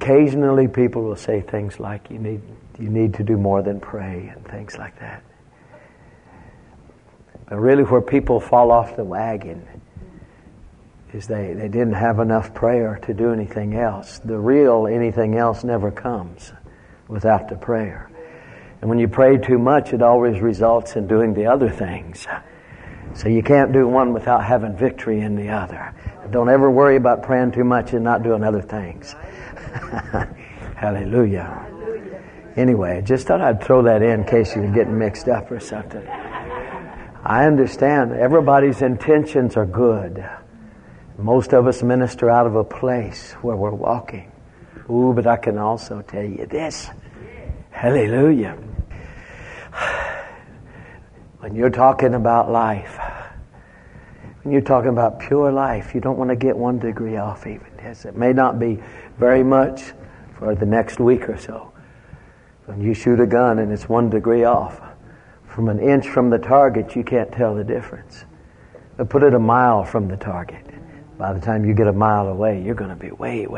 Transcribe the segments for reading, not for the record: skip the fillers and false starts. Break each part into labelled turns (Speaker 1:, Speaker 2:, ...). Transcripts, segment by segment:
Speaker 1: occasionally people will say things like, you need to do more than pray, and things like that. But really where people fall off the wagon is they didn't have enough prayer to do anything else. The real anything else never comes without the prayer. And when you pray too much, it always results in doing the other things. So you can't do one without having victory in the other. Don't ever worry about praying too much and not doing other things. Hallelujah. Anyway, just thought I'd throw that in case you were getting mixed up or something. I understand everybody's intentions are good. Most of us minister out of a place where we're walking. Ooh, but I can also tell you this. Hallelujah. When you're talking about life, when you're talking about pure life, you don't want to get 1 degree off even. Yes, it may not be very much for the next week or so. When you shoot a gun and it's 1 degree off, from an inch from the target, you can't tell the difference. But put it a mile from the target. By the time you get a mile away, you're going to be way.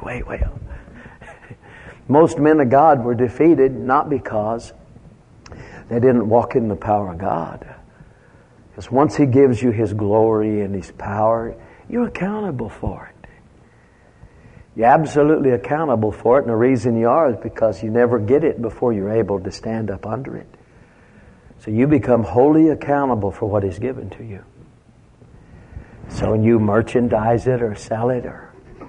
Speaker 1: Most men of God were defeated not because they didn't walk in the power of God. Because once He gives you His glory and His power, you're accountable for it. You're absolutely accountable for it, and the reason you are is because you never get it before you're able to stand up under it. So you become wholly accountable for what is given to you. So when you merchandise it or sell it or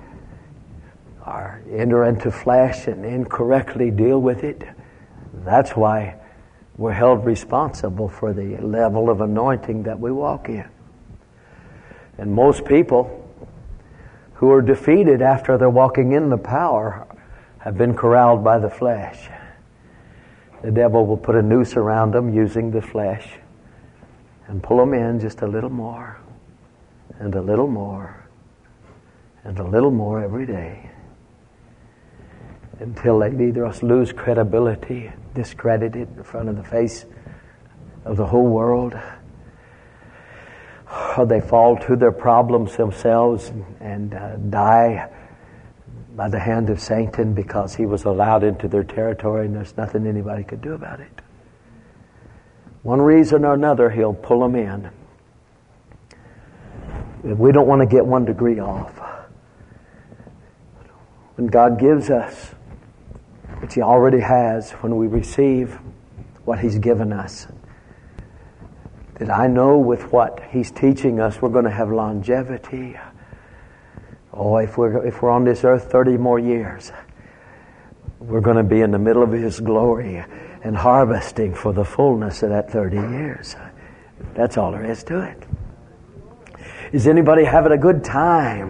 Speaker 1: enter into flesh and incorrectly deal with it, that's why we're held responsible for the level of anointing that we walk in. And most people who are defeated after they're walking in the power have been corralled by the flesh. The devil will put a noose around them using the flesh and pull them in just a little more and a little more and a little more every day until they either lose credibility, discredited in front of the face of the whole world, or they fall to their problems themselves and die by the hand of Satan because he was allowed into their territory and there's nothing anybody could do about it. One reason or another, he'll pull them in. We don't want to get 1 degree off. When God gives us, which He already has, when we receive what He's given us, that I know with what He's teaching us, we're going to have longevity. Oh, if we're on this earth 30 more years, we're going to be in the middle of His glory and harvesting for the fullness of that 30 years. That's all there is to it. Is anybody having a good time?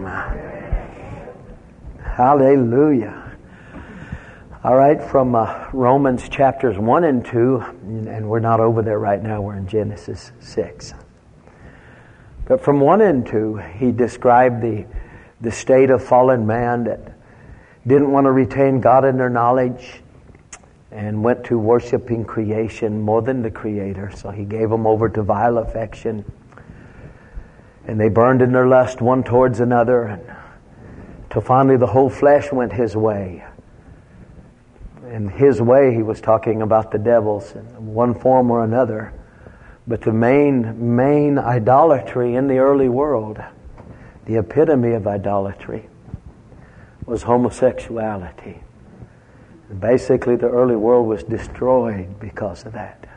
Speaker 1: Hallelujah. All right, from Romans chapters 1 and 2, and we're not over there right now, we're in Genesis 6. But from 1 and 2, he described the state of fallen man that didn't want to retain God in their knowledge and went to worshiping creation more than the Creator. So he gave them over to vile affection. And they burned in their lust one towards another, and till finally the whole flesh went his way. And his way, he was talking about the devil's in one form or another. But the main idolatry in the early world, the epitome of idolatry, was homosexuality. And basically, the early world was destroyed because of that.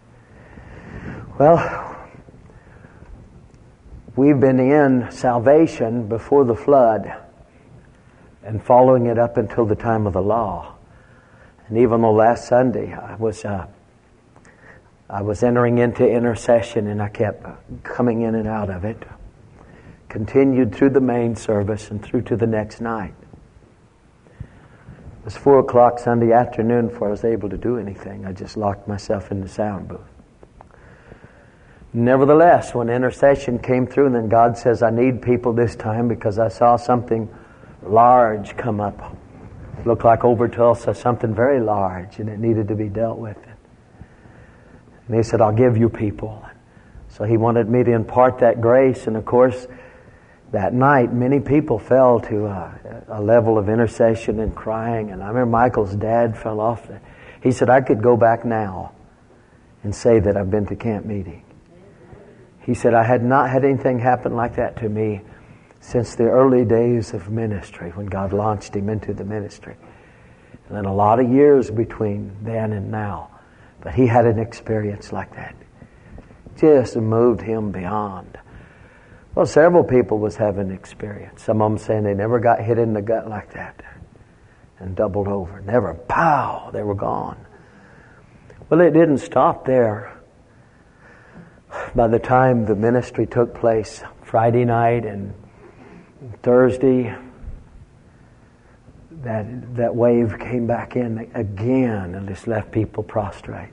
Speaker 1: Well, we've been in salvation before the flood and following it up until the time of the law. And even though last Sunday I was entering into intercession and I kept coming in and out of it, continued through the main service and through to the next night. It was 4 o'clock Sunday afternoon before I was able to do anything. I just locked myself in the sound booth. Nevertheless, when intercession came through, and then God says, I need people this time because I saw something large come up. It looked like over Tulsa, something very large, and it needed to be dealt with. And He said, I'll give you people. So He wanted me to impart that grace, and of course, that night, many people fell to a level of intercession and crying. And I remember Michael's dad fell off. He said, I could go back now and say that I've been to camp meeting. He said, I had not had anything happen like that to me since the early days of ministry, when God launched him into the ministry. And then a lot of years between then and now. But he had an experience like that. Just moved him beyond. Well, several people was having experience. Some of them saying they never got hit in the gut like that and doubled over. Never, pow, they were gone. Well, it didn't stop there. By the time the ministry took place, Friday night and Thursday, that wave came back in again and just left people prostrate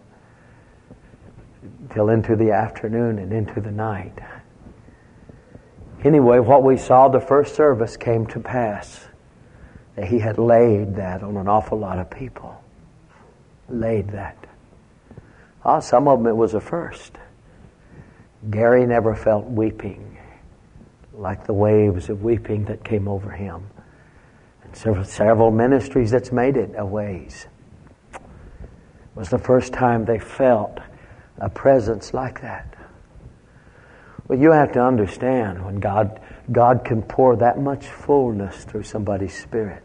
Speaker 1: till into the afternoon and into the night. Anyway, what we saw the first service came to pass. That he had laid that on an awful lot of people. Laid that. Some of them it was a first. Gary never felt weeping like the waves of weeping that came over him. And several ministries that's made it a ways. It was the first time they felt a presence like that. Well, you have to understand when God can pour that much fullness through somebody's spirit.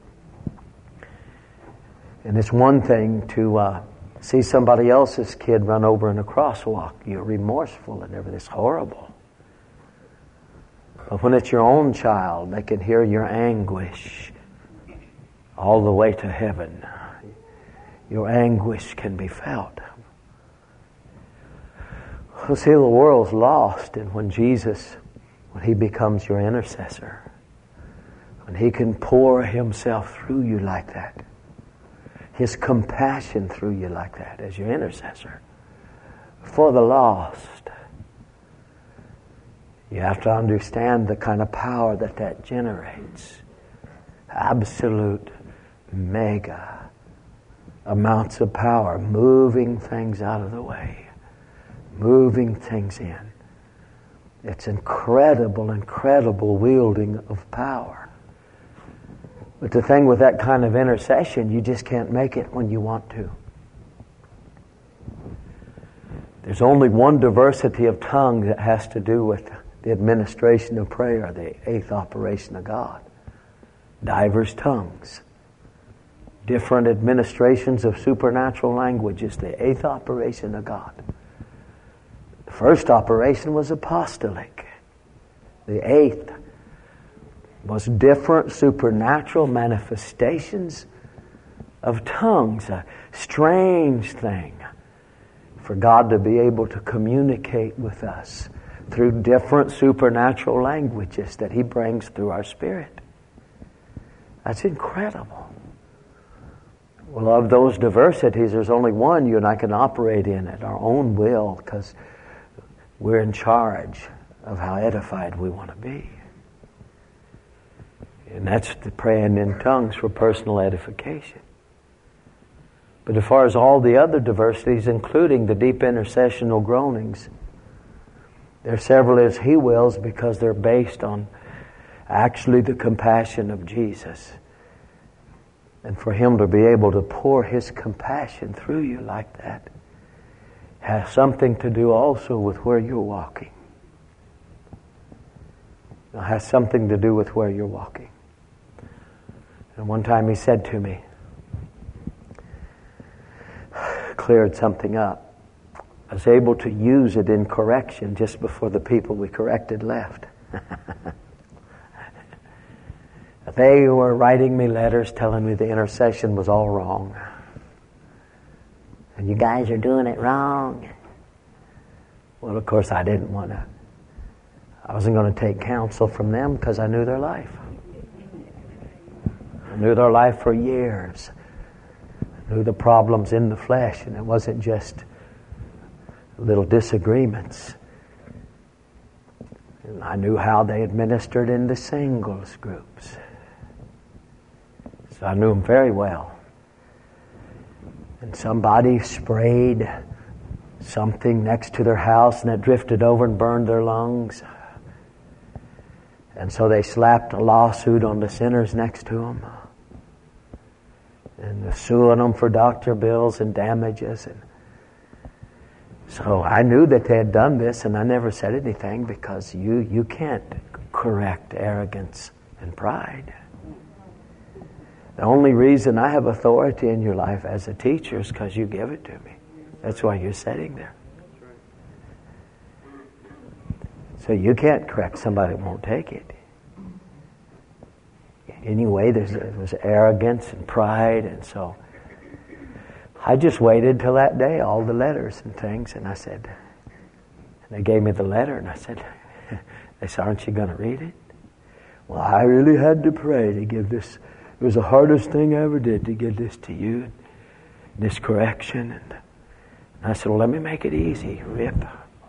Speaker 1: And it's one thing to see somebody else's kid run over in a crosswalk. You're remorseful and everything. It's horrible. But when it's your own child, they can hear your anguish all the way to heaven. Your anguish can be felt. Well, see, the world's lost, and when he becomes your intercessor, when he can pour himself through you like that, his compassion through you like that as your intercessor for the lost, you have to understand the kind of power that generates. Absolute, mega amounts of power, moving things out of the way. Moving things in. It's incredible wielding of power. But the thing with that kind of intercession, you just can't make it when you want to. There's only one diversity of tongue that has to do with the administration of prayer, the eighth operation of God. Diverse tongues. Different administrations of supernatural languages, the eighth operation of God. The first operation was apostolic. The eighth was different supernatural manifestations of tongues. A strange thing for God to be able to communicate with us through different supernatural languages that He brings through our spirit. That's incredible. Well, of those diversities, there's only one you and I can operate in at our own will, because we're in charge of how edified we want to be. And that's the praying in tongues for personal edification. But as far as all the other diversities, including the deep intercessional groanings, they're several as He wills, because they're based on actually the compassion of Jesus. And for Him to be able to pour His compassion through you like that has something to do also with where you're walking. It has something to do with where you're walking. And one time He said to me, cleared something up. I was able to use it in correction just before the people we corrected left. They were writing me letters telling me the intercession was all wrong. And you guys are doing it wrong. Well, of course, I wasn't going to take counsel from them, because I knew their life. I knew their life for years. I knew the problems in the flesh, and it wasn't just little disagreements. And I knew how they administered in the singles groups. So I knew them very well. And somebody sprayed something next to their house, and it drifted over and burned their lungs. And so they slapped a lawsuit on the sinners next to them. And they're suing them for doctor bills and damages. And so I knew that they had done this, and I never said anything, because you can't correct arrogance and pride. The only reason I have authority in your life as a teacher is because you give it to me. That's why you're sitting there. So you can't correct somebody that won't take it. Anyway, there's arrogance and pride, and so I just waited till that day, all the letters and things, and I said, and they gave me the letter, and I said, they said, aren't you going to read it? Well, I really had to pray to give this. It was the hardest thing I ever did to give this to you, this correction. And I said, well, let me make it easy, Rip.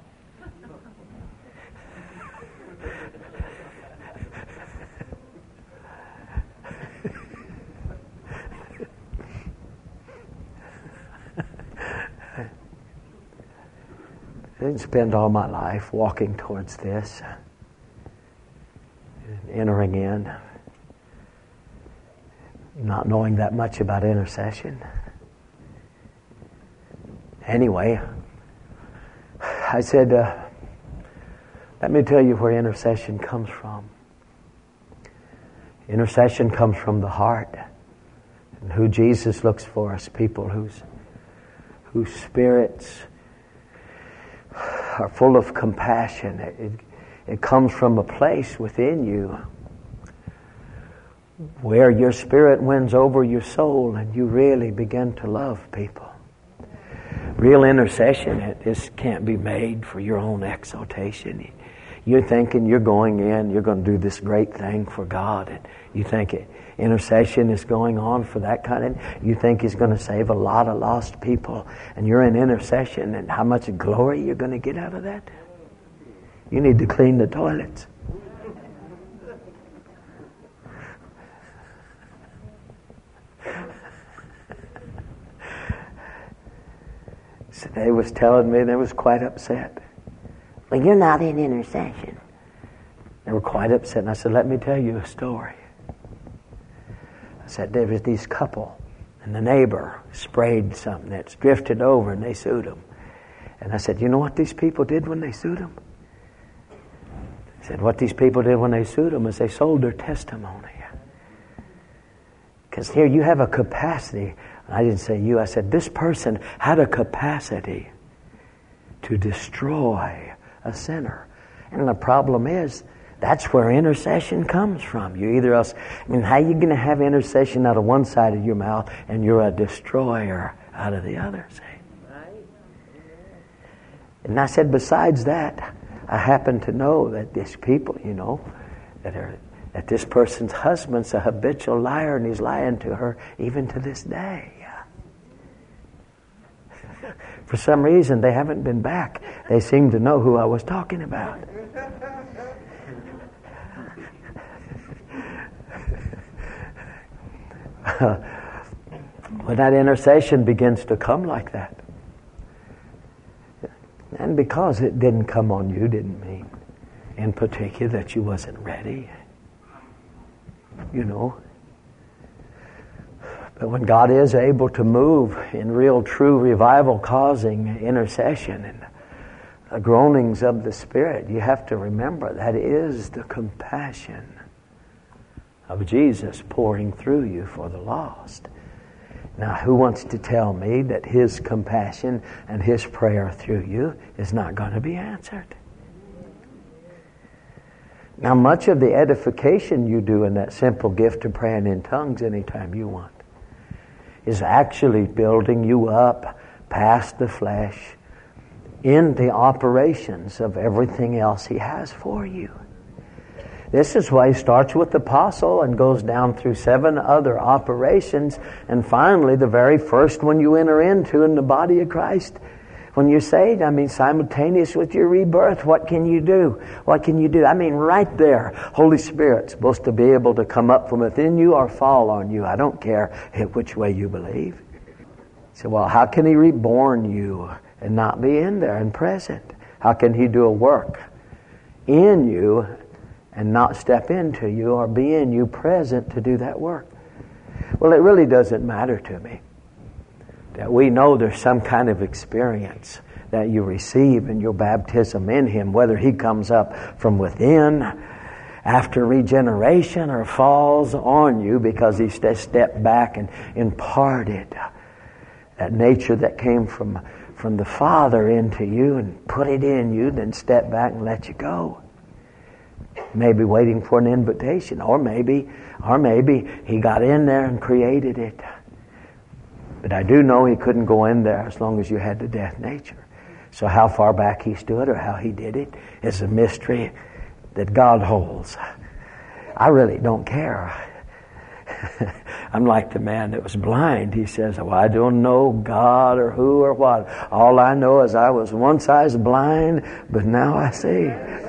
Speaker 1: I didn't spend all my life walking towards this, entering in, not knowing that much about intercession. Anyway, I said, let me tell you where intercession comes from. Intercession comes from the heart. And who Jesus looks for is people whose spirits are full of compassion. It comes from a place within you where your spirit wins over your soul and you really begin to love people. Real intercession, it just can't be made for your own exaltation. You're thinking you're going in, you're going to do this great thing for God, and you think intercession is going on for that kind of, you think He's going to save a lot of lost people, and you're in intercession, and how much glory you're going to get out of that? You need to clean the toilets. So they was telling me they was quite upset. Well, you're not in intercession. They were quite upset, and I said, let me tell you a story. I said, there was this couple, and the neighbor sprayed something that's drifted over, and they sued him. And I said, you know what these people did when they sued him? I said, what these people did when they sued him is they sold their testimony. Because here you have a capacity. I didn't say you, I said this person had a capacity to destroy a sinner. And the problem is, that's where intercession comes from. You either else, how are you going to have intercession out of one side of your mouth and you're a destroyer out of the other? See? And I said, besides that, I happen to know that these people, that this person's husband's a habitual liar and he's lying to her even to this day. For some reason, they haven't been back. They seem to know who I was talking about. When that intercession begins to come like that, and because it didn't come on you, didn't mean in particular that you wasn't ready. But when God is able to move in real, true revival causing intercession and the groanings of the Spirit, you have to remember that is the compassion of Jesus pouring through you for the lost. Now, who wants to tell me that His compassion and His prayer through you is not going to be answered? Now, much of the edification you do in that simple gift of praying in tongues anytime you want is actually building you up past the flesh in the operations of everything else He has for you. This is why He starts with the apostle and goes down through 7 other operations, and finally the very first one you enter into in the body of Christ. When you're saved, simultaneous with your rebirth, what can you do? What can you do? Right there, Holy Spirit's supposed to be able to come up from within you or fall on you. I don't care which way you believe. So, well, how can He reborn you and not be in there and present? How can He do a work in you and not step into you or be in you present to do that work? Well, it really doesn't matter to me that we know there's some kind of experience that you receive in your baptism in Him, whether He comes up from within after regeneration or falls on you because He stepped back and imparted that nature that came from the Father into you and put it in you, then step back and let you go. Maybe waiting for an invitation, or maybe He got in there and created it. But I do know He couldn't go in there as long as you had the death nature. So how far back He stood or how He did it is a mystery that God holds. I really don't care. I'm like the man that was blind. He says, well, I don't know God or who or what. All I know is I was once I was blind, but now I see.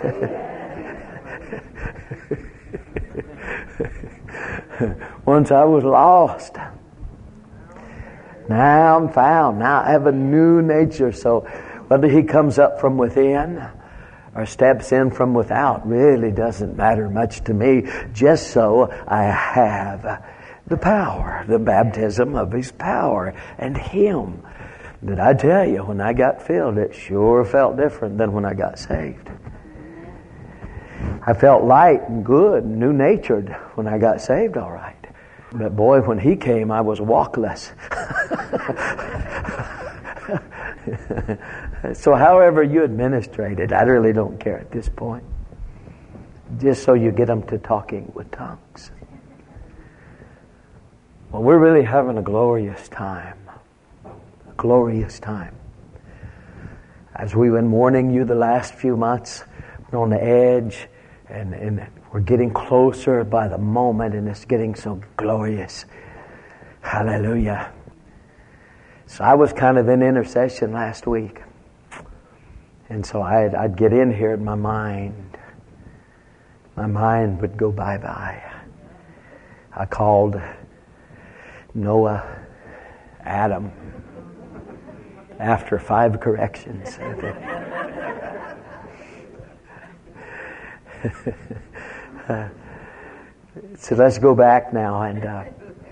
Speaker 1: Once I was lost. Now I'm found. Now I have a new nature. So whether He comes up from within or steps in from without really doesn't matter much to me. Just so I have the power, the baptism of His power and Him. But I tell you, when I got filled, it sure felt different than when I got saved. I felt light and good and new-natured when I got saved, all right. But boy, when He came, I was walkless. So however you administrate it, I really don't care at this point. Just so you get them to talking with tongues. Well, we're really having a glorious time. A glorious time. As we've been warning you the last few months, we're on the edge and we're getting closer by the moment, and it's getting so glorious. Hallelujah. So I was kind of in intercession last week. And so I'd get in here and my mind would go bye-bye. I called Noah Adam after 5 corrections. So let's go back now and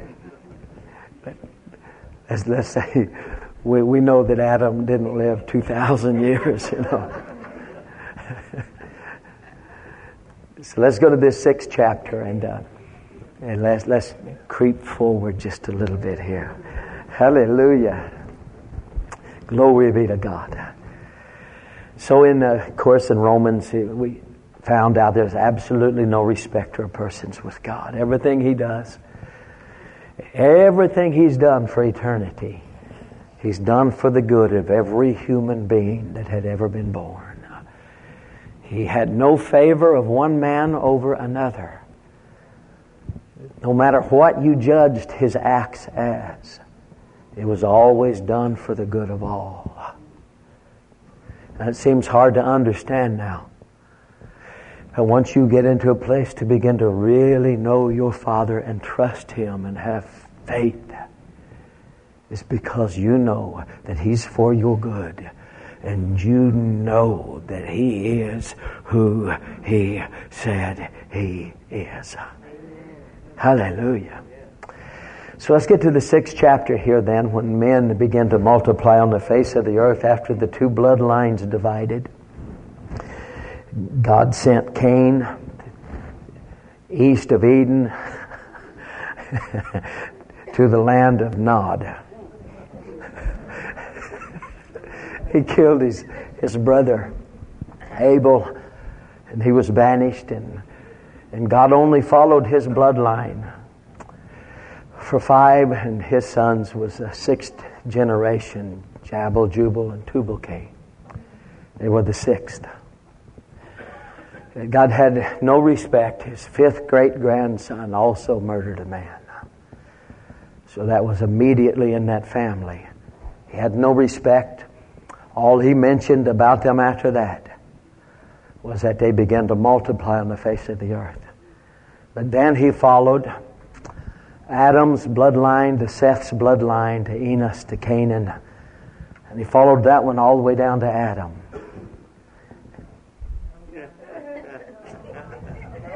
Speaker 1: let's say we know that Adam didn't live 2,000 years, you know. So let's go to this 6th chapter and let's creep forward just a little bit here. Hallelujah. Glory be to God. So in Romans, we found out there's absolutely no respecter of persons with God. Everything He does, everything He's done for eternity, He's done for the good of every human being that had ever been born. He had no favor of one man over another. No matter what you judged His acts as, it was always done for the good of all. And it seems hard to understand now. And once you get into a place to begin to really know your Father and trust Him and have faith, it's because you know that He's for your good. And you know that He is who He said He is. Hallelujah. So let's get to the 6th chapter here then, when men began to multiply on the face of the earth after the 2 bloodlines divided. God sent Cain east of Eden to the land of Nod. He killed his brother Abel, and he was banished, and God only followed his bloodline for 5, and his sons was the 6th generation, Jabal, Jubal, and Tubal-Cain. They were the 6th. God had no respect. His 5th great-grandson also murdered a man. So that was immediately in that family. He had no respect. All He mentioned about them after that was that they began to multiply on the face of the earth. But then He followed Adam's bloodline to Seth's bloodline to Enos to Canaan. And He followed that one all the way down to Adam.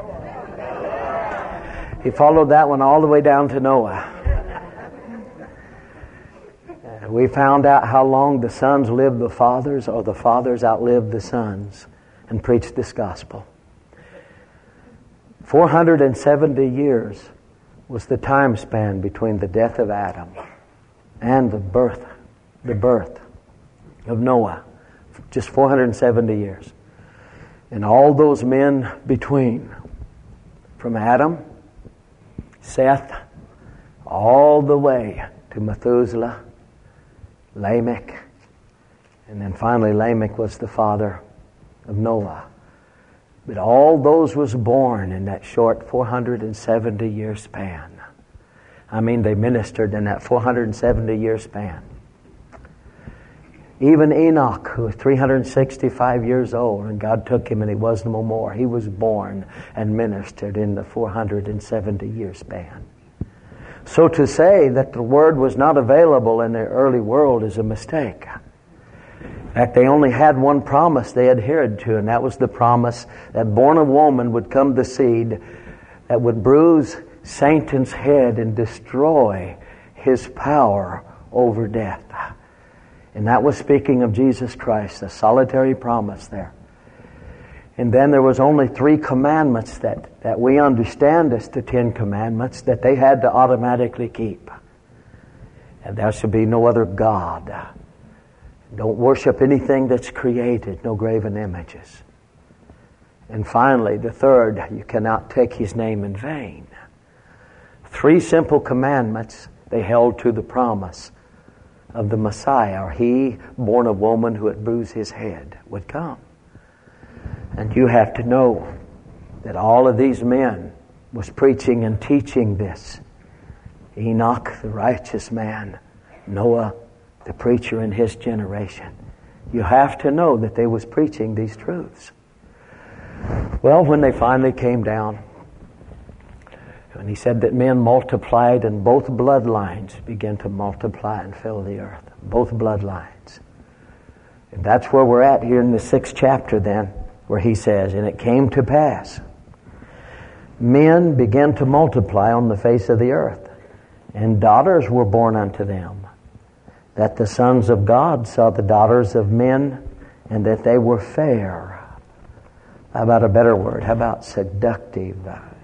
Speaker 1: He followed that one all the way down to Noah. We found out how long the sons lived the fathers, or the fathers outlived the sons, and preached this gospel. 470 years was the time span between the death of Adam and the birth of Noah. Just 470 years. And all those men between, from Adam, Seth, all the way to Methuselah, Lamech, and then finally Lamech was the father of Noah. But all those was born in that short 470-year span. I mean, they ministered in that 470-year span. Even Enoch, who was 365 years old, and God took him and he was no more, he was born and ministered in the 470-year span. So to say that the Word was not available in the early world is a mistake. In fact, they only had one promise they adhered to, and that was the promise that born of woman would come the seed that would bruise Satan's head and destroy his power over death. And that was speaking of Jesus Christ, a solitary promise there. And then there was only 3 commandments that we understand as the 10 commandments that they had to automatically keep. And there should be no other God. Don't worship anything that's created, no graven images. And finally, the third, you cannot take His name in vain. 3 simple commandments they held to the promise of the Messiah, or He, born of woman, who had bruised His head, would come. And you have to know that all of these men was preaching and teaching this. Enoch, the righteous man. Noah, the preacher in his generation. You have to know that they was preaching these truths. Well, when they finally came down, and He said that men multiplied and both bloodlines began to multiply and fill the earth. Both bloodlines. And that's where we're at here in the 6th chapter then, where He says, and it came to pass, men began to multiply on the face of the earth, and daughters were born unto them, that the sons of God saw the daughters of men, and that they were fair. How about a better word? How about seductive?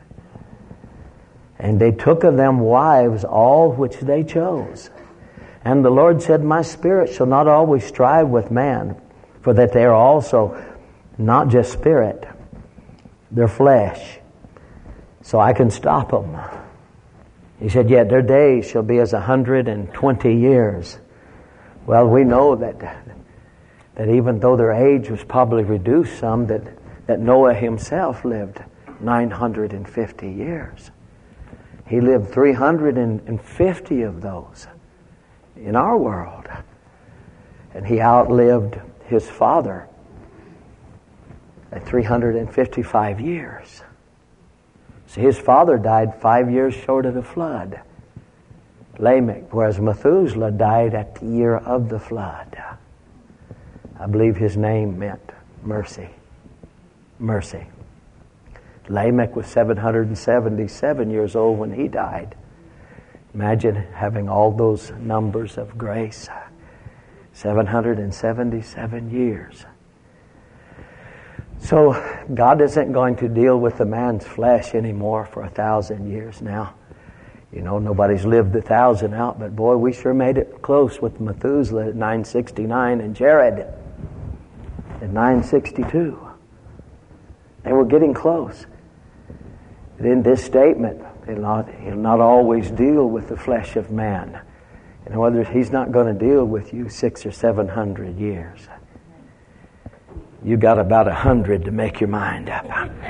Speaker 1: And they took of them wives all which they chose. And the Lord said, my spirit shall not always strive with man, for that they are also not just spirit, they're flesh. So I can stop them. He said, yet their days shall be as 120 years. Well, we know that even though their age was probably reduced some, that Noah himself lived 950 years. He lived 350 of those in our world. And he outlived his father at 355 years. So his father died 5 years short of the flood, Lamech, whereas Methuselah died at the year of the flood. I believe his name meant mercy. Mercy. Lamech was 777 years old when he died. Imagine having all those numbers of grace. 777 years. So God isn't going to deal with the man's flesh anymore for 1,000 years now. You know, nobody's lived 1,000 out, but boy, we sure made it close with Methuselah at 969 and Jared at 962. And we're getting close. But in this statement, he'll not always deal with the flesh of man. In other words, He's not going to deal with you 600 or 700 years. You got about 100 to make your mind up.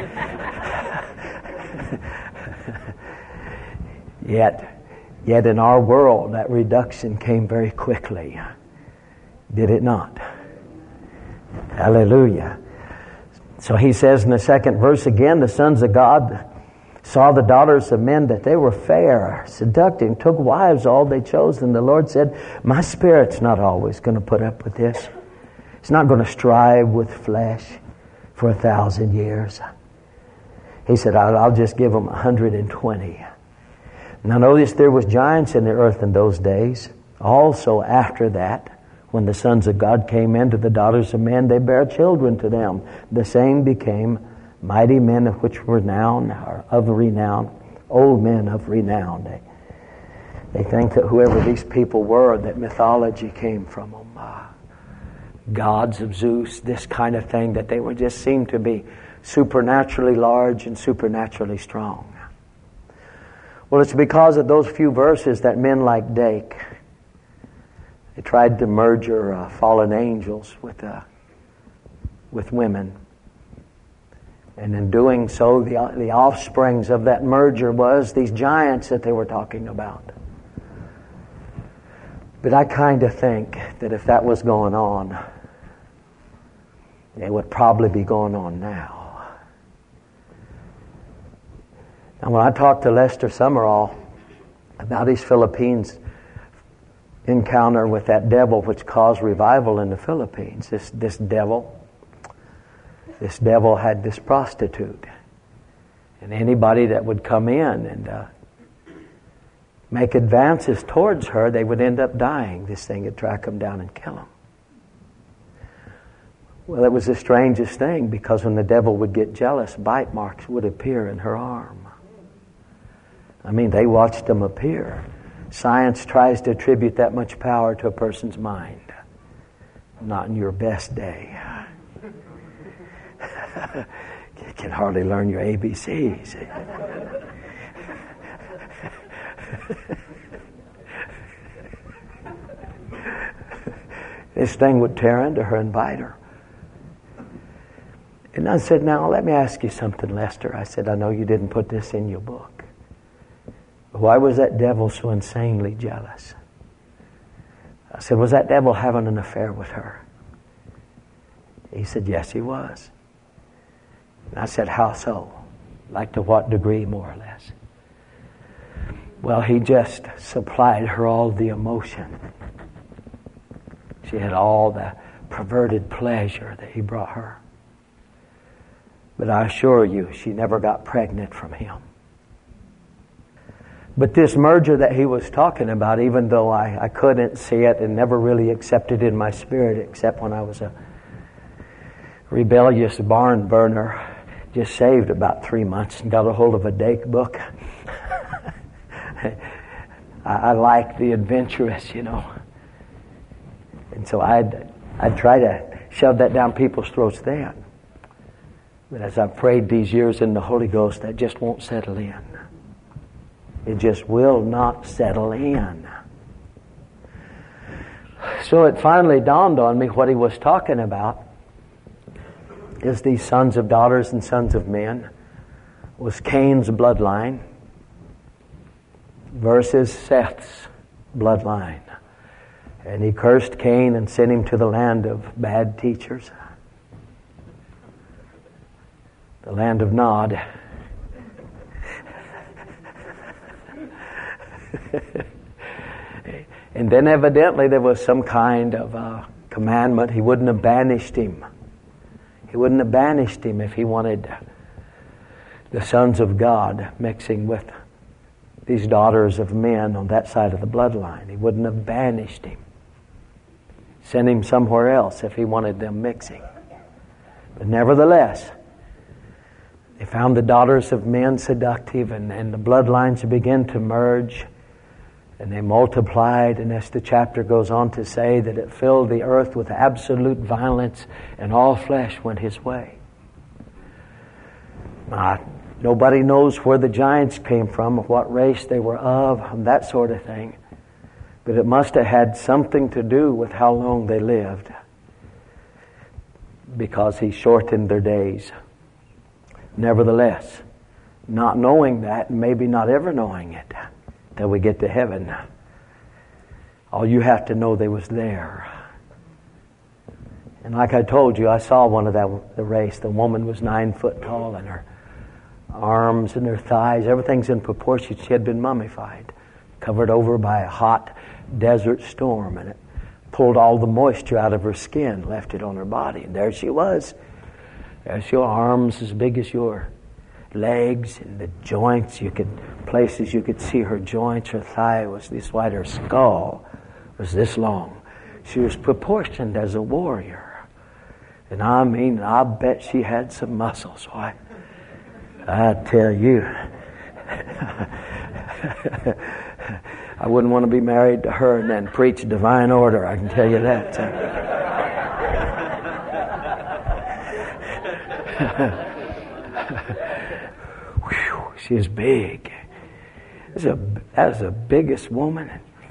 Speaker 1: Yet in our world, that reduction came very quickly. Did it not? Hallelujah. So he says in the 2nd verse again, the sons of God saw the daughters of men that they were fair, seductive, took wives all they chose. And the Lord said, my spirit's not always going to put up with this. It's not going to strive with flesh for 1,000 years. He said, I'll just give them 120. Now notice there was giants in the earth in those days. Also after that, when the sons of God came into the daughters of men, they bare children to them. The same became mighty men of which renown, or of renown, old men of renown. They think that whoever these people were, that mythology came from them. Gods of Zeus, this kind of thing, that they were just seemed to be supernaturally large and supernaturally strong. Well, it's because of those few verses that men like Dake, they tried to merger fallen angels with women. And in doing so, the offsprings of that merger was these giants that they were talking about. But I kind of think that if that was going on, it would probably be going on now. And when I talked to Lester Summerall about his Philippines encounter with that devil which caused revival in the Philippines, this devil had this prostitute. And anybody that would come in and make advances towards her, they would end up dying. This thing would track them down and kill them. Well, it was the strangest thing, because when the devil would get jealous, bite marks would appear in her arm. I mean, they watched them appear. Science tries to attribute that much power to a person's mind. Not in your best day. You can hardly learn your ABCs. This thing would tear into her and bite her. And I said, now let me ask you something, Lester. I said, I know you didn't put this in your book. Why was that devil so insanely jealous? I said, was that devil having an affair with her? He said, yes, he was. And I said, how so? Like to what degree, more or less? Well, he just supplied her all the emotion. She had all the perverted pleasure that he brought her. But I assure you, she never got pregnant from him. But this merger that he was talking about, even though I couldn't see it and never really accepted it in my spirit, except when I was a rebellious barn burner, just saved about 3 months and got a hold of a Dake book. I like the adventurous, you know. And so I'd try to shove that down people's throats then. But as I've prayed these years in the Holy Ghost, that just won't settle in. It just will not settle in. So it finally dawned on me what he was talking about is these sons of daughters and sons of men was Cain's bloodline versus Seth's bloodline. And he cursed Cain and sent him to the land of bad teachers. The land of Nod. And then evidently there was some kind of commandment. He wouldn't have banished him. He wouldn't have banished him if he wanted the sons of God mixing with these daughters of men on that side of the bloodline. He wouldn't have banished him. Sent him somewhere else if he wanted them mixing. But nevertheless, they found the daughters of men seductive, and the bloodlines began to merge, and they multiplied, and as the chapter goes on to say that it filled the earth with absolute violence, and all flesh went his way. Nobody knows where the giants came from, what race they were of, and that sort of thing. But it must have had something to do with how long they lived, because he shortened their days. Nevertheless, not knowing that, and maybe not ever knowing it, till we get to heaven, all you have to know they was there. And like I told you, I saw one of the race. The woman was 9 foot tall, and her arms and her thighs, everything's in proportion. She had been mummified, covered over by a hot desert storm, and it pulled all the moisture out of her skin, left it on her body, and there she was. There's your arms as big as your legs and the joints. Places you could see her joints. Her thigh was this wide. Her skull was this long. She was proportioned as a warrior. And I bet she had some muscles. Why? I tell you, I wouldn't want to be married to her and then preach divine order. I can tell you that. Whew, she's big. That's the biggest woman.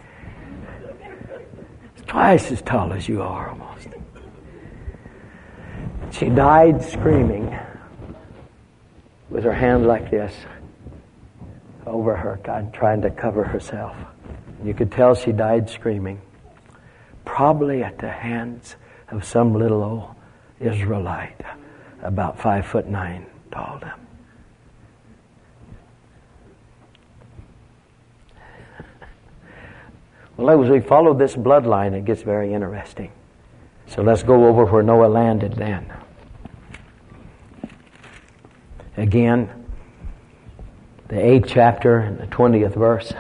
Speaker 1: It's twice as tall as you are almost. She died screaming with her hand like this over her, trying to cover herself. You could tell she died screaming, probably at the hands of some little old Israelite, about 5'9" tall. Well, as we follow this bloodline, it gets very interesting. So let's go over where Noah landed then. Again, the 8th chapter and the 20th verse.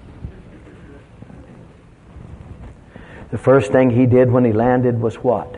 Speaker 1: The first thing he did when he landed was what?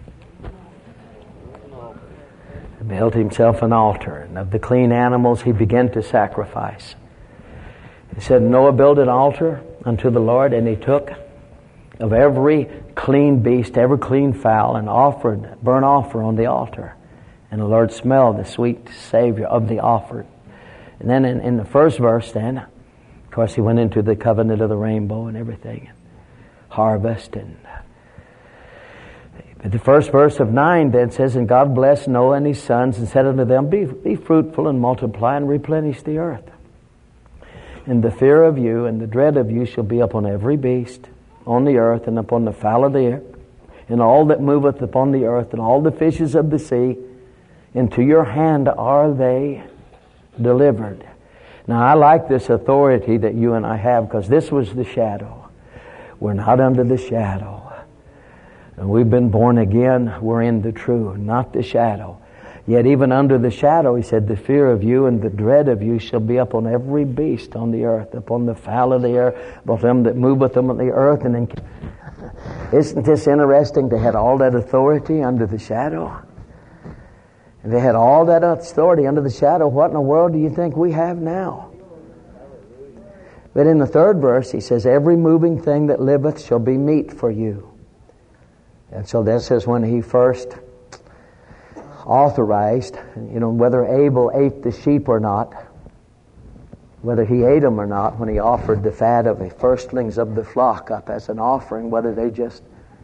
Speaker 1: He built himself an altar, and of the clean animals he began to sacrifice. He said, Noah built an altar unto the Lord, and he took of every clean beast, every clean fowl, and offered burnt offer on the altar. And the Lord smelled the sweet savor of the offering. And then in the first verse then, of course, he went into the covenant of the rainbow and everything. Harvest. But the first verse of 9 then says, And God blessed Noah and his sons and said unto them, Be fruitful and multiply and replenish the earth. And the fear of you and the dread of you shall be upon every beast on the earth and upon the fowl of the air and all that moveth upon the earth and all the fishes of the sea. Into your hand are they delivered. Now I like this authority that you and I have, because this was the shadow. We're not under the shadow. And we've been born again. We're in the true, not the shadow. Yet even under the shadow, he said, the fear of you and the dread of you shall be upon every beast on the earth, upon the fowl of the air, upon them that moveth on the earth. And then, isn't this interesting? They had all that authority under the shadow. And they had all that authority under the shadow. What in the world do you think we have now? But in the 3rd verse, he says, Every moving thing that liveth shall be meat for you. And so this is when he first authorized, whether Abel ate the sheep or not, whether he ate them or not, when he offered the fat of the firstlings of the flock up as an offering, whether they just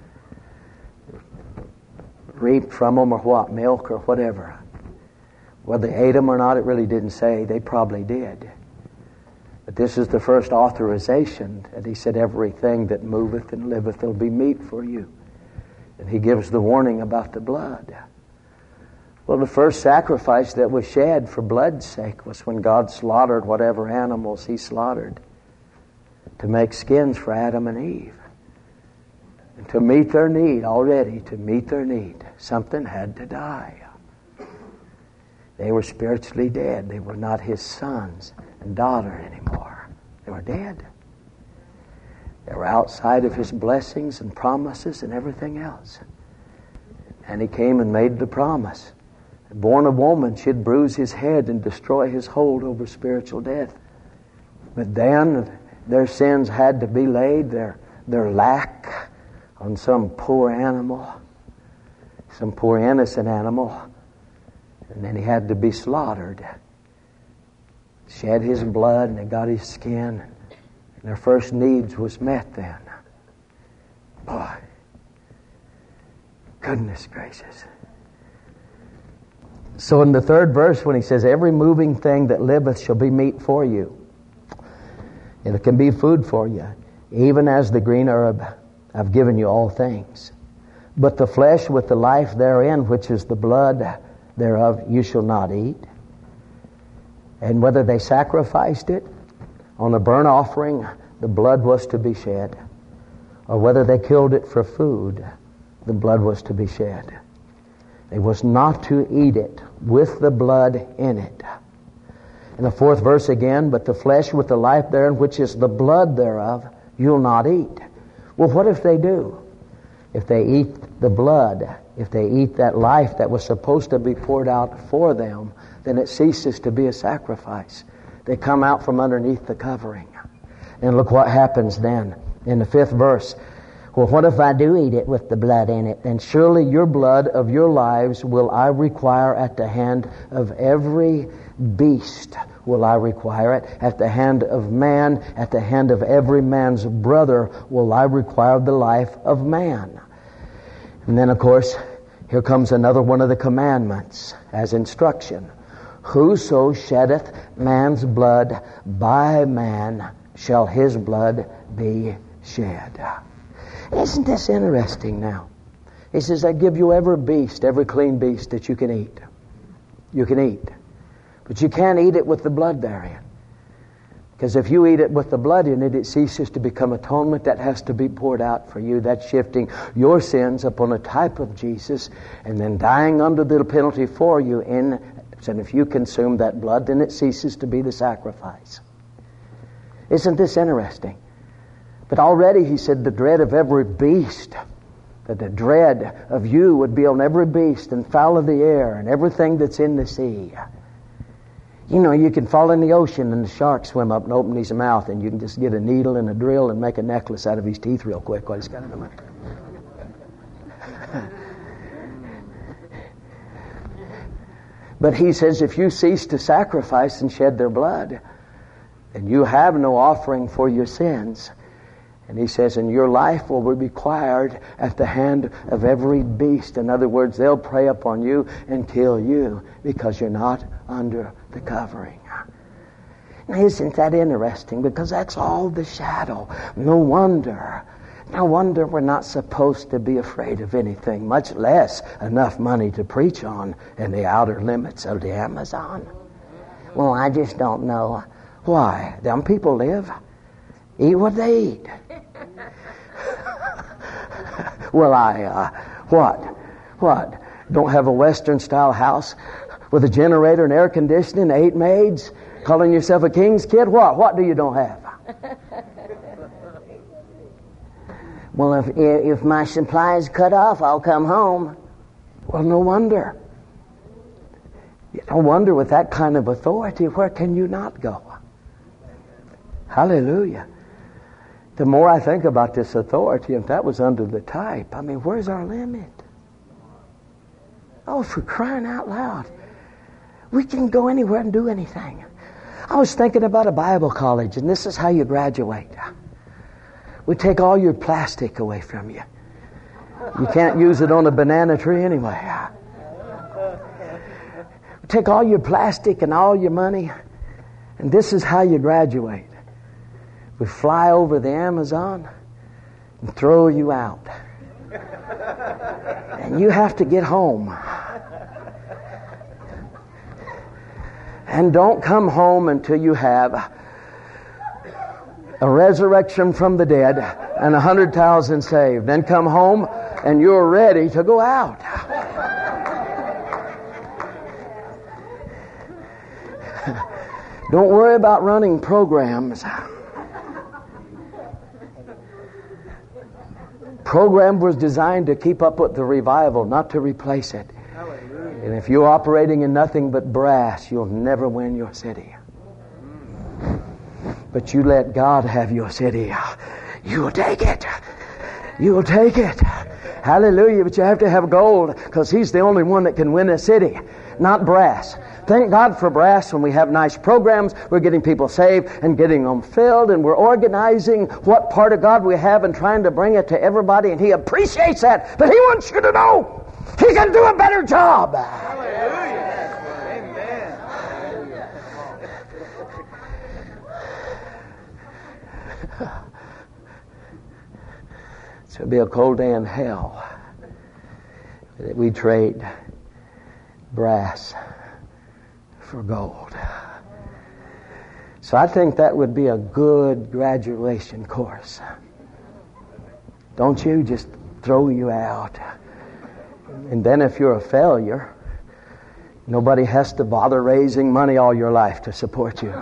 Speaker 1: reaped from them or what, milk or whatever. Whether they ate them or not, it really didn't say. They probably did. But this is the first authorization that he said, everything that moveth and liveth will be meat for you. And he gives the warning about the blood. Well, the first sacrifice that was shed for blood's sake was when God slaughtered whatever animals he slaughtered to make skins for Adam and Eve. And to meet their need, something had to die. They were spiritually dead. They were not his sons and daughter anymore. They were dead. They were outside of his blessings and promises and everything else. And he came and made the promise. Born of woman, she'd bruise his head and destroy his hold over spiritual death. But then their sins had to be laid, their lack, on some poor animal, some poor innocent animal, and then he had to be slaughtered. Shed his blood and they got his skin, and their first needs was met then. Boy, goodness gracious. So in the 3rd verse when he says, Every moving thing that liveth shall be meat for you, and it can be food for you, even as the green herb, I've given you all things. But the flesh with the life therein, which is the blood thereof, you shall not eat. And whether they sacrificed it on a burnt offering, the blood was to be shed. Or whether they killed it for food, the blood was to be shed. They was not to eat it with the blood in it. In the 4th verse again, but the flesh with the life therein, which is the blood thereof, you'll not eat. Well, what if they do? If they eat the blood, if they eat that life that was supposed to be poured out for them, then it ceases to be a sacrifice. They come out from underneath the covering. And look what happens then. In the 5th verse, well, what if I do eat it with the blood in it? Then surely your blood of your lives will I require at the hand of every beast. Will I require it? At the hand of man, at the hand of every man's brother, will I require the life of man. And then, of course, here comes another one of the commandments as instruction. Whoso sheddeth man's blood, by man shall his blood be shed. Isn't this interesting now? He says, I give you every beast, every clean beast that you can eat. You can eat. But you can't eat it with the blood therein. Because if you eat it with the blood in it, it ceases to become atonement. That has to be poured out for you. That's shifting your sins upon a type of Jesus and then dying under the penalty for you. And if you consume that blood, then it ceases to be the sacrifice. Isn't this interesting? But already he said the dread of every beast, that the dread of you would be on every beast and fowl of the air and everything that's in the sea. You know, you can fall in the ocean and the shark swim up and open his mouth and you can just get a needle and a drill and make a necklace out of his teeth real quick while he's got it in the mouth. But he says if you cease to sacrifice and shed their blood, then you have no offering for your sins. And he says, and your life will be required at the hand of every beast. In other words, they'll prey upon you and kill you because you're not under the covering. Now, isn't that interesting? Because that's all the shadow. No wonder we're not supposed to be afraid of anything, much less enough money to preach on in the outer limits of the Amazon. Well, I just don't know. Why? Them people live. Eat what they eat. Well, What? Don't have a Western-style house with a generator and air conditioning, 8 maids, calling yourself a king's kid? What do you don't have? Well, if my supply is cut off, I'll come home. Well, no wonder. No wonder with that kind of authority, where can you not go? Hallelujah. The more I think about this authority, if that was under the type, I mean, where's our limit? Oh, for crying out loud. We can go anywhere and do anything. I was thinking about a Bible college, and this is how you graduate. We take all your plastic away from you. You can't use it on a banana tree anyway. We take all your plastic and all your money, and this is how you graduate. We fly over the Amazon and throw you out. And you have to get home. And don't come home until you have a resurrection from the dead and 100,000 saved. Then come home and you're ready to go out. Don't worry about running programs. Program was designed to keep up with the revival, not to replace it. Hallelujah. And if you're operating in nothing but brass, you'll never win your city. But you let God have your city. You'll take it. You'll take it. Hallelujah. But you have to have gold, because He's the only one that can win a city, not brass. Thank God for brass. When we have nice programs, we're getting people saved and getting them filled, and we're organizing what part of God we have and trying to bring it to everybody, and He appreciates that. But He wants you to know He can do a better job. Hallelujah. Amen. So it'll be a cold day in hell that we trade brass for gold. So I think that would be a good graduation course. Don't you? Just throw you out. And then if you're a failure, Nobody has to bother raising money all your life to support you.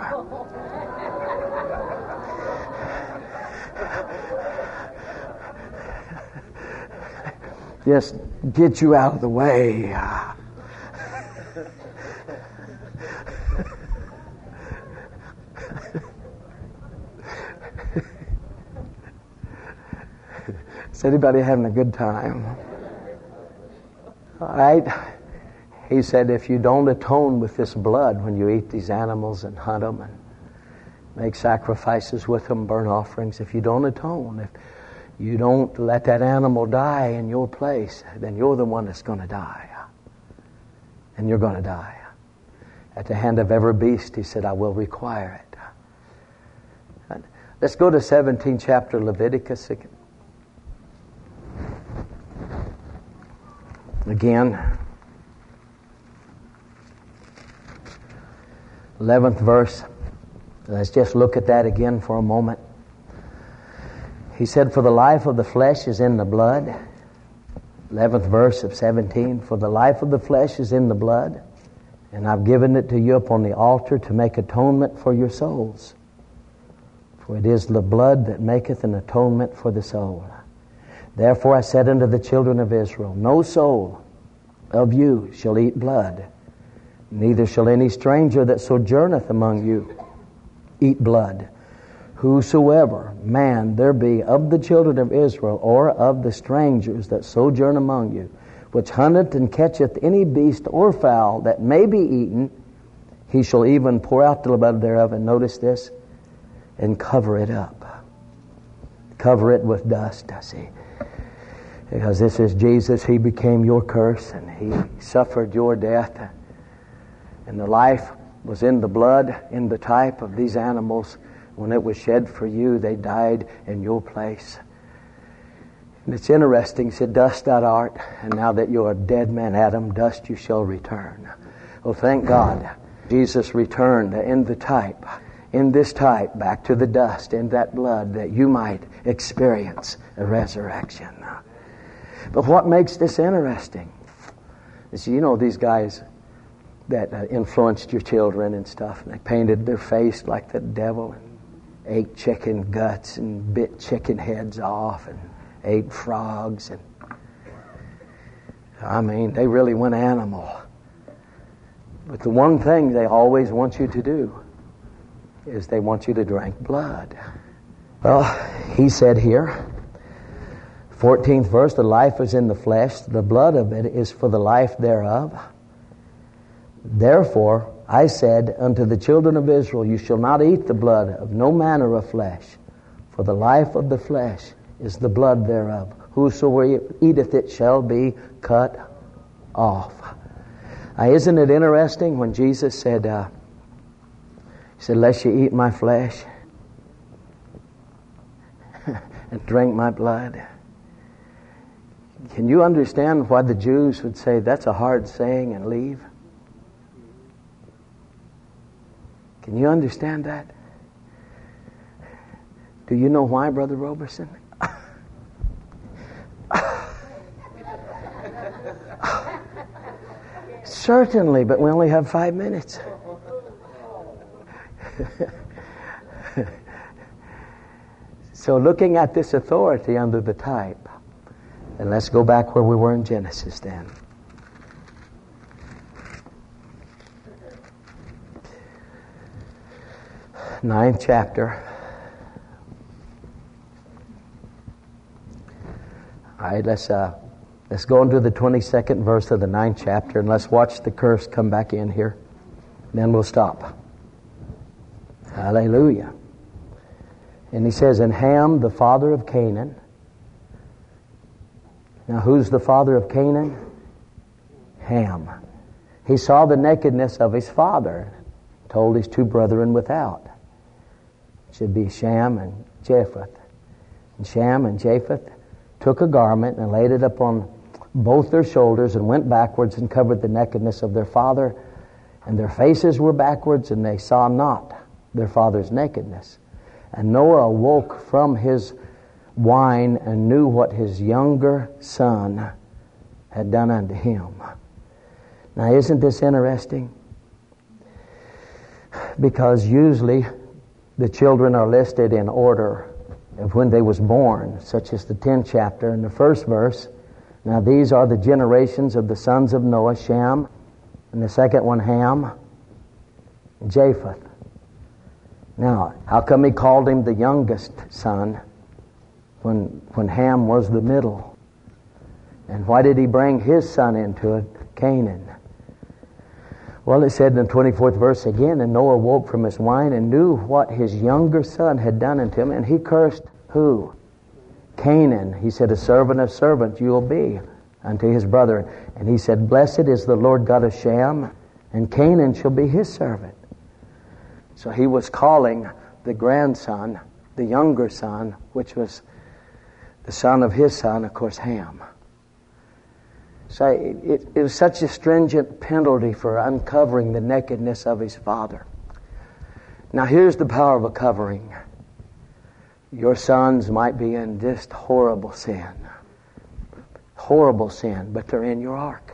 Speaker 1: Just get you out of the way. Is anybody having a good time? All right. He said, if you don't atone with this blood when you eat these animals and hunt them and make sacrifices with them, burn offerings, if you don't atone, if you don't let that animal die in your place, then you're the one that's going to die. And you're going to die. At the hand of every beast, he said, I will require it. And let's go to 17th chapter Leviticus again. 11th verse. Let's just look at that again for a moment. He said, for the life of the flesh is in the blood. 11th verse of 17. For the life of the flesh is in the blood, and I've given it to you upon the altar to make atonement for your souls. For it is the blood that maketh an atonement for the soul. Therefore I said unto the children of Israel, no soul of you shall eat blood, neither shall any stranger that sojourneth among you eat blood. Whosoever man there be of the children of Israel, or of the strangers that sojourn among you, which hunteth and catcheth any beast or fowl that may be eaten, he shall even pour out the blood thereof, and notice this, and cover it up. Cover it with dust, I see. Because this is Jesus. He became your curse, and He suffered your death. And the life was in the blood, in the type of these animals. When it was shed for you, they died in your place. And it's interesting. He said, dust thou art, and now that you are a dead man, Adam, dust you shall return. Well, thank God. Jesus returned in this type, back to the dust, in that blood, that you might experience a resurrection. But what makes this interesting is, you know, these guys that influenced your children and stuff, and they painted their face like the devil and ate chicken guts and bit chicken heads off and ate frogs, and I mean, they really went animal. But the one thing they always want you to do is they want you to drink blood. Well, he said here, 14th verse, the life is in the flesh, the blood of it is for the life thereof. Therefore I said unto the children of Israel, you shall not eat the blood of no manner of flesh, for the life of the flesh is the blood thereof. Whosoever eateth it shall be cut off. Isn't it interesting when Jesus said, He said, lest you eat my flesh and drink my blood. Can you understand why the Jews would say that's a hard saying and leave? Can you understand that? Do you know why, Brother Roberson? Certainly, but we only have 5 minutes. So looking at this authority under the type, and let's go back where we were in Genesis then. Ninth chapter. All right, let's go into the 22nd verse of the 9th chapter, and let's watch the curse come back in here. Then we'll stop. Hallelujah. And he says, and Ham, the father of Canaan. Now, who's the father of Canaan? Ham. He saw the nakedness of his father, told his 2 brethren without. It should be Shem and Japheth. And Shem and Japheth took a garment and laid it upon both their shoulders and went backwards and covered the nakedness of their father. And their faces were backwards, and they saw not their father's nakedness. And Noah awoke from his wine and knew what his younger son had done unto him. Now, isn't this interesting? Because usually the children are listed in order of when they was born, such as the 10th chapter in the first verse. Now, these are the generations of the sons of Noah, Shem, and the second one, Ham, and Japheth. Now, how come he called him the youngest son when Ham was the middle? And why did he bring his son into it, Canaan? Well, it said in the 24th verse again, and Noah woke from his wine and knew what his younger son had done unto him, and he cursed who? Canaan. He said, a servant of servants you will be unto his brother. And he said, blessed is the Lord God of Shem, and Canaan shall be his servant. So he was calling the grandson, the younger son, which was the son of his son, of course, Ham. So it was such a stringent penalty for uncovering the nakedness of his father. Now here's the power of a covering. Your sons might be in just horrible sin, but they're in your ark.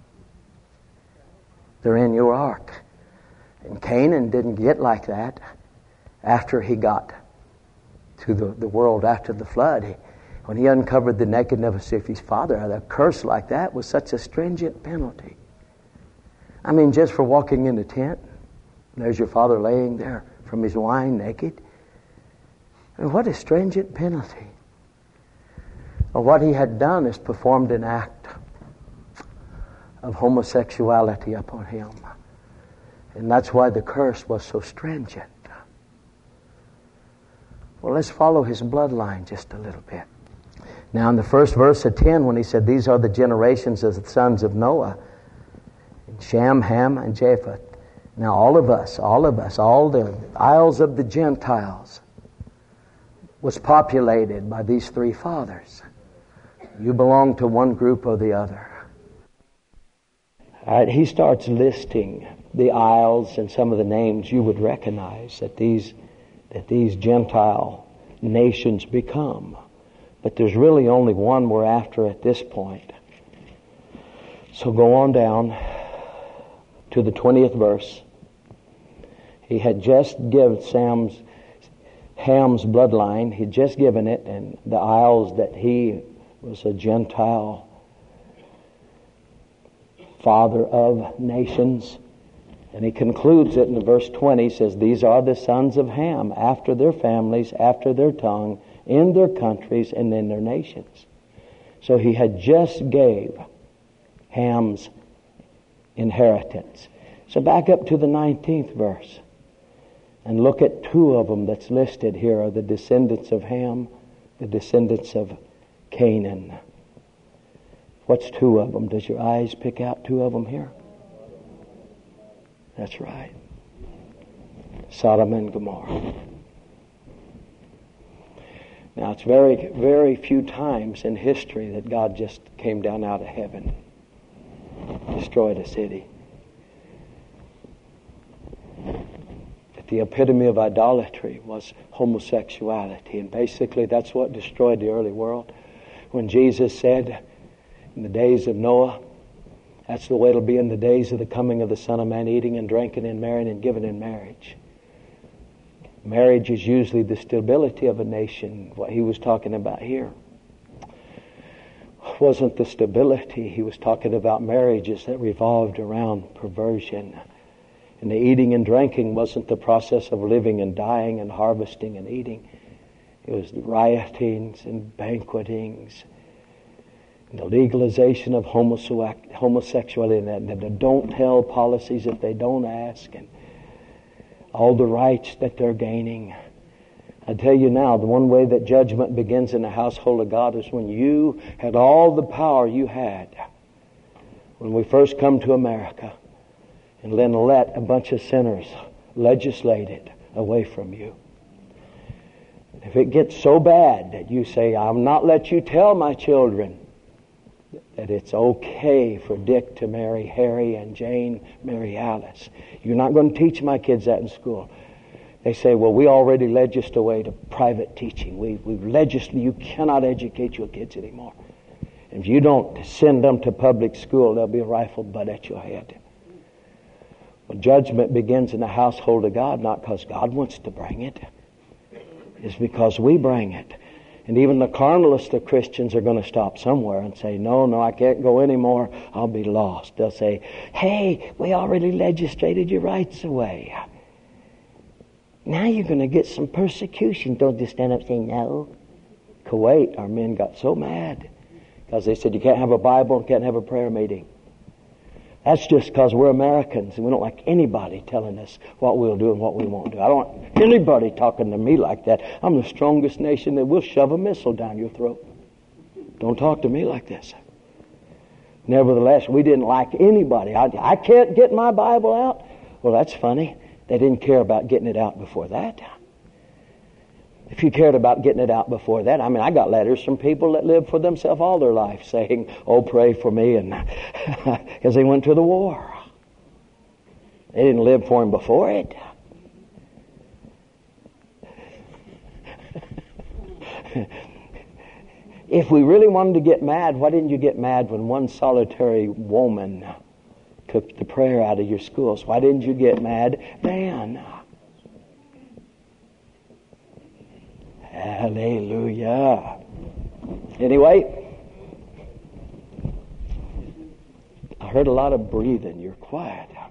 Speaker 1: They're in your ark. And Canaan didn't get like that after he got to the world after the flood. When he uncovered the nakedness of his father, a curse like that was such a stringent penalty. I mean, just for walking in the tent, there's your father laying there from his wine naked. And what a stringent penalty. Well, what he had done is performed an act of homosexuality upon him. And that's why the curse was so stringent. Well, let's follow his bloodline just a little bit. Now, in the first verse of 10, when he said, these are the generations of the sons of Noah, Shem, Ham, and Japheth. Now, all of us, all the isles of the Gentiles was populated by these three fathers. You belong to one group or the other. All right, he starts listing the isles and some of the names you would recognize that these Gentile nations become. But there's really only one we're after at this point. So go on down to the 20th verse. He had just given Ham's bloodline, he'd just given it, and the isles that he was a Gentile father of nations. And he concludes it in verse 20, he says, these are the sons of Ham, after their families, after their tongue, in their countries, and in their nations. So he had just gave Ham's inheritance. So back up to the 19th verse. And look at two of them that's listed here are the descendants of Ham, the descendants of Canaan. What's two of them? Does your eyes pick out two of them here? That's right. Sodom and Gomorrah. Now, it's very, very few times in history that God just came down out of heaven, destroyed a city. That the epitome of idolatry was homosexuality, and basically that's what destroyed the early world. When Jesus said, in the days of Noah, that's the way it'll be in the days of the coming of the Son of Man, eating and drinking and marrying and giving in marriage. Marriage is usually the stability of a nation. What he was talking about here wasn't the stability. He was talking about marriages that revolved around perversion. And the eating and drinking wasn't the process of living and dying and harvesting and eating. It was the riotings and banquetings, and the legalization of homosexuality, and the don't tell policies if they don't ask, and all the rights that they're gaining. I tell you now, the one way that judgment begins in the household of God is when you had all the power you had when we first come to America, and then let a bunch of sinners legislate it away from you. If it gets so bad that you say, I'll not let you tell my children that it's okay for Dick to marry Harry and Jane marry Alice. You're not going to teach my kids that in school. They say, well, we already legislated away to private teaching. We've legislated, you cannot educate your kids anymore. If you don't send them to public school, there'll be a rifle butt at your head. Well, judgment begins in the household of God, not because God wants to bring it. It's because we bring it. And even the carnalist of Christians are going to stop somewhere and say, no, I can't go anymore. I'll be lost. They'll say, hey, we already legislated your rights away. Now you're going to get some persecution. Don't just stand up and say no. Kuwait, our men got so mad because they said you can't have a Bible and can't have a prayer meeting. That's just because we're Americans and we don't like anybody telling us what we'll do and what we won't do. I don't want anybody talking to me like that. I'm the strongest nation that will shove a missile down your throat. Don't talk to me like this. Nevertheless, we didn't like anybody. I can't get my Bible out. Well, that's funny. They didn't care about getting it out before that. If you cared about getting it out before that, I got letters from people that lived for themselves all their life saying, oh, pray for me, and because they went to the war. They didn't live for him before it. If we really wanted to get mad, why didn't you get mad when one solitary woman took the prayer out of your schools? Why didn't you get mad then? Hallelujah. Anyway, I heard a lot of breathing. You're quiet.